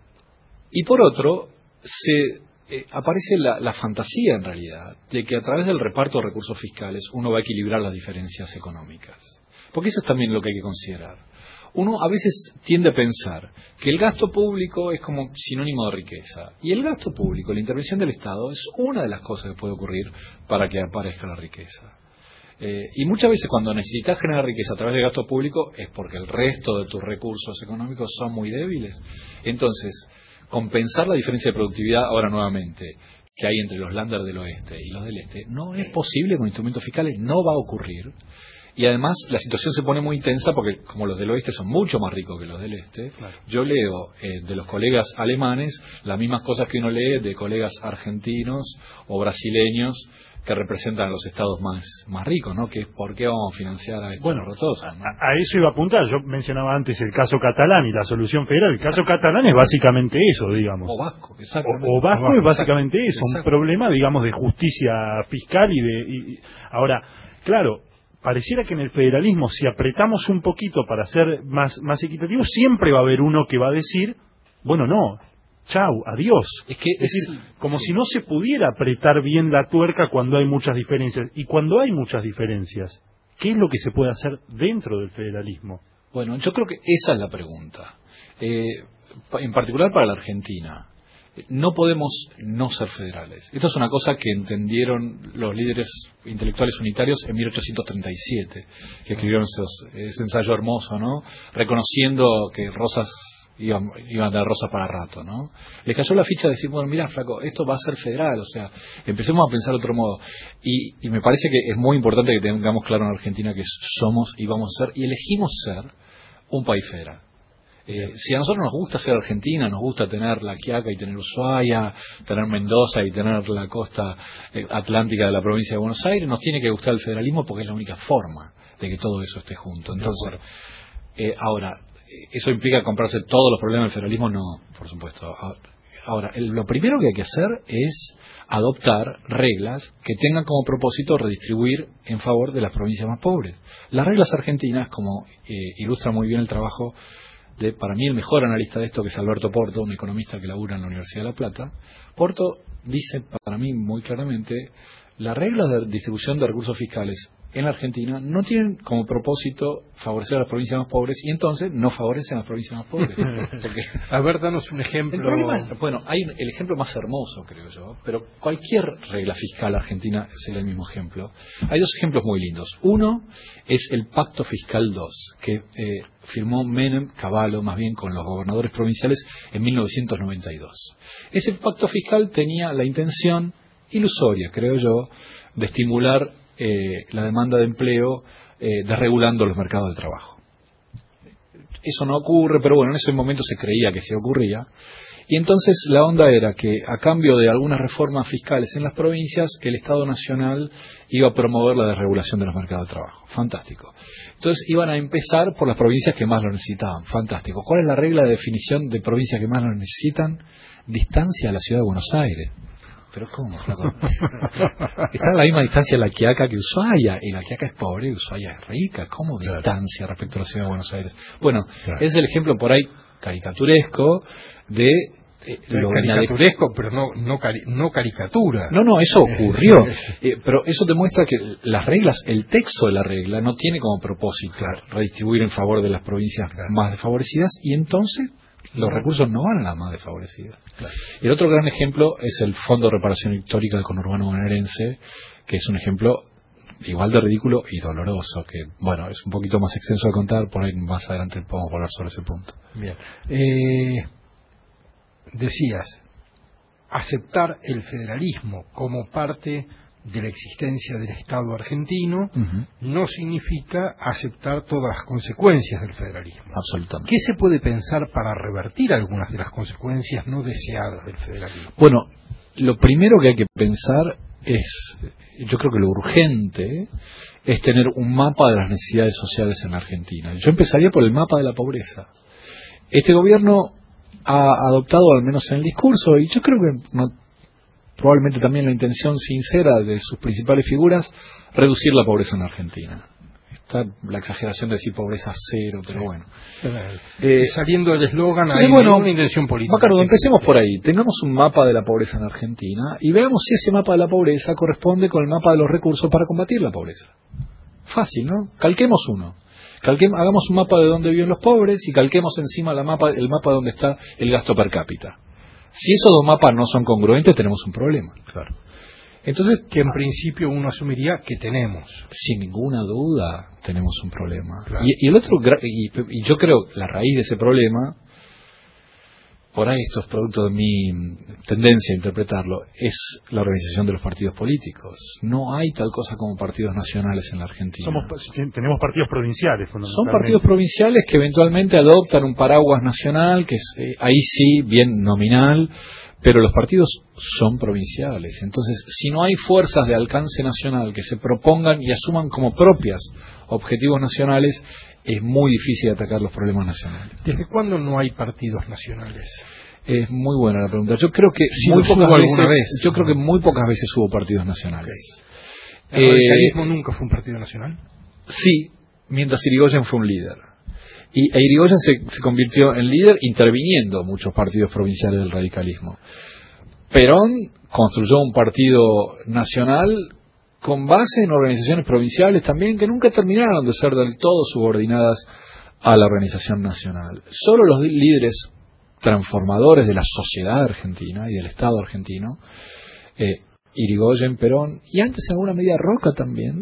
y por otro, se Eh, aparece la, la fantasía, en realidad, de que a través del reparto de recursos fiscales uno va a equilibrar las diferencias económicas. Porque eso es también lo que hay que considerar. Uno a veces tiende a pensar que el gasto público es como sinónimo de riqueza. Y el gasto público, la intervención del Estado, es una de las cosas que puede ocurrir para que aparezca la riqueza. Eh, y muchas veces cuando necesitas generar riqueza a través del gasto público es porque el resto de tus recursos económicos son muy débiles. Entonces, compensar la diferencia de productividad ahora nuevamente que hay entre los Länder del oeste y los del este no es posible con instrumentos fiscales, no va a ocurrir. Y además la situación se pone muy tensa porque como los del oeste son mucho más ricos que los del este, claro. Yo leo eh, de los colegas alemanes las mismas cosas que uno lee de colegas argentinos o brasileños que representan a los estados más, más ricos, ¿no? Que es por qué vamos a financiar a estos bueno, rotosos, ¿no? a, a eso iba a apuntar. Yo mencionaba antes el caso catalán y la solución federal. El caso catalán es básicamente eso, digamos. O vasco, exactamente. O, o vasco, o vasco es básicamente exacto, eso, exacto. Un problema, digamos, de justicia fiscal y de... Y, y, ahora, claro, pareciera que en el federalismo, si apretamos un poquito para ser más, más equitativo, siempre va a haber uno que va a decir, bueno, no, chau, adiós. Es, que, es decir, como sí. si no se pudiera apretar bien la tuerca cuando hay muchas diferencias. Y cuando hay muchas diferencias, ¿qué es lo que se puede hacer dentro del federalismo? Bueno, yo creo que esa es la pregunta. Eh, en particular para la Argentina. No podemos no ser federales. Esto es una cosa que entendieron los líderes intelectuales unitarios en mil ochocientos treinta y siete, que escribieron esos, ese ensayo hermoso, ¿no? Reconociendo que Rosas iban, iban a dar Rosas para rato, ¿no? Les cayó la ficha de decir, bueno, mira, flaco, esto va a ser federal, o sea, empecemos a pensar de otro modo. Y, y me parece que es muy importante que tengamos claro en Argentina que somos y vamos a ser, y elegimos ser, un país federal. Eh, si a nosotros nos gusta ser Argentina, nos gusta tener La Quiaca y tener Ushuaia, tener Mendoza y tener la costa eh, atlántica de la provincia de Buenos Aires, nos tiene que gustar el federalismo porque es la única forma de que todo eso esté junto. Entonces, eh, ahora, ¿eso implica comprarse todos los problemas del federalismo? No, por supuesto. Ahora, el, lo primero que hay que hacer es adoptar reglas que tengan como propósito redistribuir en favor de las provincias más pobres. Las reglas argentinas, como eh, ilustra muy bien el trabajo de, para mí, el mejor analista de esto, que es Alberto Porto, un economista que labura en la Universidad de La Plata. Porto dice, para mí, muy claramente, las reglas de distribución de recursos fiscales en la Argentina no tienen como propósito favorecer a las provincias más pobres y entonces no favorecen a las provincias más pobres. Porque, a ver, danos un ejemplo. El problema es, bueno, hay el ejemplo más hermoso, creo yo, pero cualquier regla fiscal argentina sería el mismo ejemplo. Hay dos ejemplos muy lindos. Uno es el Pacto Fiscal dos, que eh, firmó Menem, Cavallo, más bien con los gobernadores provinciales en mil novecientos noventa y dos. Ese pacto fiscal tenía la intención ilusoria, creo yo, de estimular Eh, la demanda de empleo eh, desregulando los mercados del trabajo. Eso no ocurre, pero bueno, en ese momento se creía que sí ocurría. Y entonces la onda era que a cambio de algunas reformas fiscales en las provincias, el Estado Nacional iba a promover la desregulación de los mercados de trabajo. Fantástico. Entonces iban a empezar por las provincias que más lo necesitaban. Fantástico. ¿Cuál es la regla de definición de provincias que más lo necesitan? Distancia a la ciudad de Buenos Aires. Pero ¿cómo, flaco? Está a la misma distancia La Quiaca que Ushuaia, y La Quiaca es pobre y Ushuaia es rica. ¿Cómo claro. distancia respecto a la ciudad de Buenos Aires? Bueno, claro. es el ejemplo por ahí caricaturesco de eh, lo caricaturesco, pero no no, cari no caricatura. No, no, eso ocurrió. Eh, pero eso demuestra que las reglas, el texto de la regla no tiene como propósito claro. redistribuir en favor de las provincias claro. más desfavorecidas, y entonces los recursos no van a las más desfavorecidas. Claro. El otro gran ejemplo es el Fondo de Reparación Histórica del Conurbano Bonaerense, que es un ejemplo igual de ridículo y doloroso, que bueno, es un poquito más extenso de contar, por ahí más adelante podemos hablar sobre ese punto. Bien. Eh, decías, aceptar el federalismo como parte de la existencia del Estado argentino uh-huh. no significa aceptar todas las consecuencias del federalismo. Absolutamente. ¿Qué se puede pensar para revertir algunas de las consecuencias no deseadas del federalismo? Bueno, lo primero que hay que pensar es, yo creo que lo urgente es tener un mapa de las necesidades sociales en la Argentina. Yo empezaría por el mapa de la pobreza. Este gobierno ha adoptado, al menos en el discurso, y yo creo que no, probablemente también la intención sincera de sus principales figuras, reducir la pobreza en Argentina. Está la exageración de decir pobreza cero, pero bueno. Eh, Saliendo del eslogan, sí, hay bueno, una intención política. Macardo, empecemos por ahí. Tengamos un mapa de la pobreza en Argentina y veamos si ese mapa de la pobreza corresponde con el mapa de los recursos para combatir la pobreza. Fácil, ¿no? Calquemos uno. Calquemos, hagamos un mapa de dónde viven los pobres y calquemos encima la mapa, el mapa de dónde está el gasto per cápita. Si esos dos mapas no son congruentes, tenemos un problema. Claro. Entonces, que en ah, principio uno asumiría que tenemos. Sin ninguna duda, tenemos un problema. Claro. Y, y el otro, y, y yo creo, la raíz de ese problema, por ahí esto es producto de mi tendencia a interpretarlo, es la organización de los partidos políticos. No hay tal cosa como partidos nacionales en la Argentina. Somos, tenemos partidos provinciales, fundamentalmente. Son partidos provinciales que eventualmente adoptan un paraguas nacional, que es eh, ahí sí, bien nominal, pero los partidos son provinciales. Entonces, si no hay fuerzas de alcance nacional que se propongan y asuman como propias objetivos nacionales, es muy difícil atacar los problemas nacionales. ¿Desde cuándo no hay partidos nacionales? Es muy buena la pregunta. Yo creo que si muy pocas veces, vez. yo creo que muy pocas veces hubo partidos nacionales. Okay. ¿El radicalismo eh, nunca fue un partido nacional? Sí, mientras Irigoyen fue un líder. Y e Irigoyen se, se convirtió en líder interviniendo muchos partidos provinciales del radicalismo. Perón construyó un partido nacional con base en organizaciones provinciales también que nunca terminaron de ser del todo subordinadas a la organización nacional. Solo los líderes transformadores de la sociedad argentina y del Estado argentino, eh, Irigoyen, Perón y antes en alguna medida Roca también,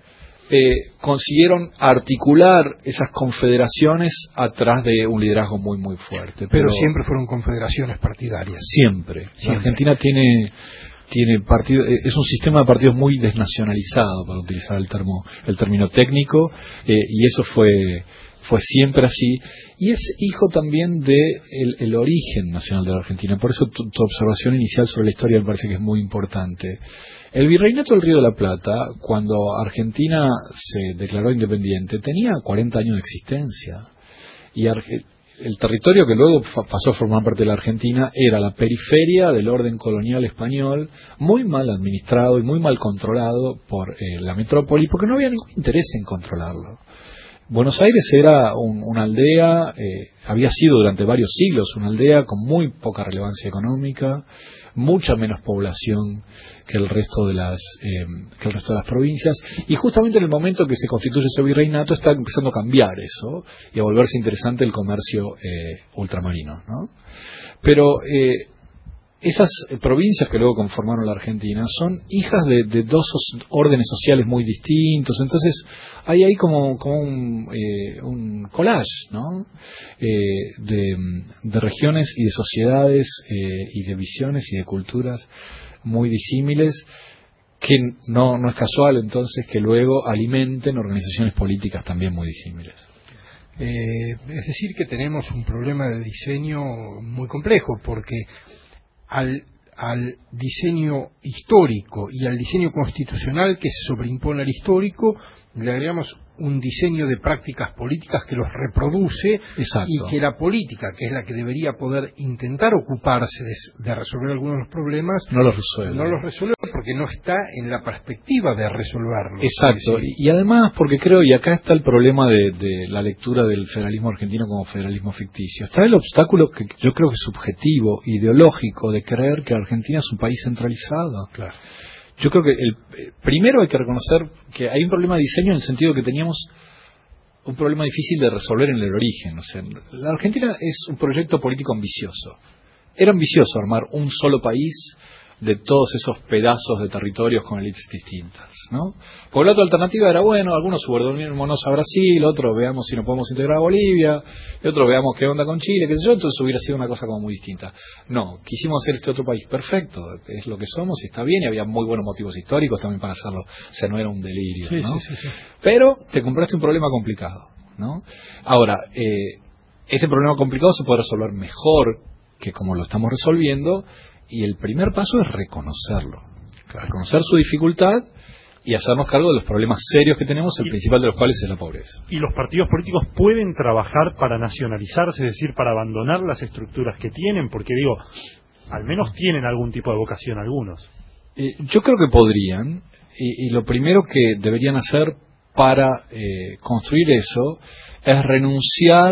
eh, consiguieron articular esas confederaciones atrás de un liderazgo muy muy fuerte. Pero, pero siempre fueron confederaciones partidarias. Siempre. siempre. La Argentina tiene tiene partido, es un sistema de partidos muy desnacionalizado, para utilizar el termo el término técnico, eh, y eso fue fue siempre así, y es hijo también de el, el origen nacional de la Argentina. Por eso tu, tu observación inicial sobre la historia me parece que es muy importante. El virreinato del Río de la Plata, cuando Argentina se declaró independiente, tenía cuarenta años de existencia, y Arge- el territorio que luego pasó a formar parte de la Argentina era la periferia del orden colonial español, muy mal administrado y muy mal controlado por eh, la metrópoli, porque no había ningún interés en controlarlo. Buenos Aires era un, una aldea, eh, había sido durante varios siglos una aldea con muy poca relevancia económica, mucha menos población que el resto de las eh, que el resto de las provincias, y justamente en el momento que se constituye ese virreinato está empezando a cambiar eso y a volverse interesante el comercio eh, ultramarino, ¿no? Pero eh, esas provincias que luego conformaron la Argentina son hijas de, de dos órdenes sociales muy distintos, entonces hay ahí como, como un, eh, un collage, ¿no? Eh, de, de regiones y de sociedades eh, y de visiones y de culturas muy disímiles, que no, no es casual entonces que luego alimenten organizaciones políticas también muy disímiles. Eh, es decir, que tenemos un problema de diseño muy complejo, porque al, al diseño histórico y al diseño constitucional que se sobreimpone al histórico, le agregamos un diseño de prácticas políticas que los reproduce. Exacto. Y que la política, que es la que debería poder intentar ocuparse de, de resolver algunos de los problemas, no los resuelve. No los resuelve porque no está en la perspectiva de resolverlos. Exacto. Y, y además, porque creo, y acá está el problema de, de la lectura del federalismo argentino como federalismo ficticio, está el obstáculo que yo creo que es subjetivo, ideológico, de creer que Argentina es un país centralizado. Claro. Yo creo que el, primero hay que reconocer que hay un problema de diseño en el sentido que teníamos un problema difícil de resolver en el origen. O sea, la Argentina es un proyecto político ambicioso. Era ambicioso armar un solo país de todos esos pedazos de territorios con élites distintas, ¿no? Por la otra alternativa era, bueno, algunos subordinémonos a Brasil, otros veamos si nos podemos integrar a Bolivia, y otros veamos qué onda con Chile, qué sé yo, entonces hubiera sido una cosa como muy distinta. No, quisimos hacer este otro país perfecto, es lo que somos y está bien, y había muy buenos motivos históricos también para hacerlo, o sea, no era un delirio, sí, ¿no? Sí, sí, sí. Pero te compraste un problema complicado, ¿no? Ahora, eh, ese problema complicado se puede resolver mejor que como lo estamos resolviendo. Y el primer paso es reconocerlo, reconocer su dificultad y hacernos cargo de los problemas serios que tenemos, el principal de los cuales es la pobreza. Y los partidos políticos pueden trabajar para nacionalizarse, es decir, para abandonar las estructuras que tienen, porque digo, al menos tienen algún tipo de vocación algunos. Eh, yo creo que podrían, y, y lo primero que deberían hacer para eh, construir eso es renunciar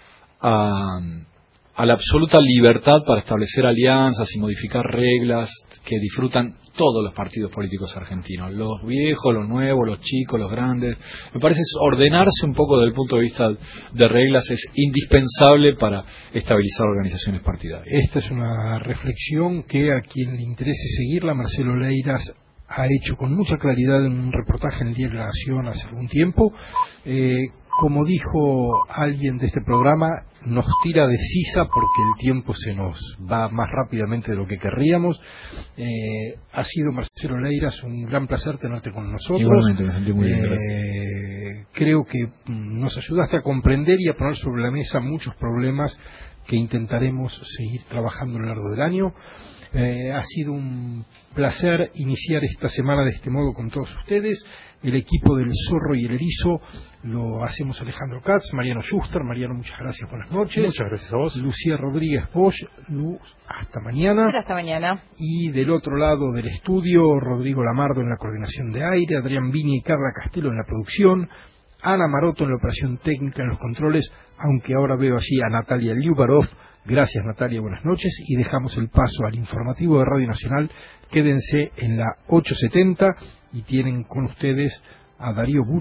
a... a la absoluta libertad para establecer alianzas y modificar reglas que disfrutan todos los partidos políticos argentinos, los viejos, los nuevos, los chicos, los grandes. Me parece que ordenarse un poco desde el punto de vista de reglas es indispensable para estabilizar organizaciones partidarias. Esta es una reflexión que a quien le interese seguirla, Marcelo Leiras ha hecho con mucha claridad en un reportaje en el Diario de la Nación hace algún tiempo. Eh, como dijo alguien de este programa, nos tira de sisa porque el tiempo se nos va más rápidamente de lo que querríamos. Eh, ha sido, Marcelo Leiras, un gran placer tenerte con nosotros. Igualmente, me sentí muy bien, gracias. Eh, creo que nos ayudaste a comprender y a poner sobre la mesa muchos problemas que intentaremos seguir trabajando a lo largo del año. Eh, ha sido un placer iniciar esta semana de este modo con todos ustedes. El equipo del Zorro y el Erizo lo hacemos Alejandro Katz, Mariano Schuster. Mariano, muchas gracias, buenas noches. Muchas gracias a vos. Lucía Rodríguez Bosch, Luz, hasta mañana. Hasta mañana. Y del otro lado del estudio, Rodrigo Lamardo en la coordinación de aire, Adrián Viña y Carla Castelo en la producción, Ana Maroto en la operación técnica en los controles, aunque ahora veo allí a Natalia Liubarov. Gracias, Natalia, buenas noches, y dejamos el paso al informativo de Radio Nacional. Quédense en la ocho setenta y tienen con ustedes a Darío Burr.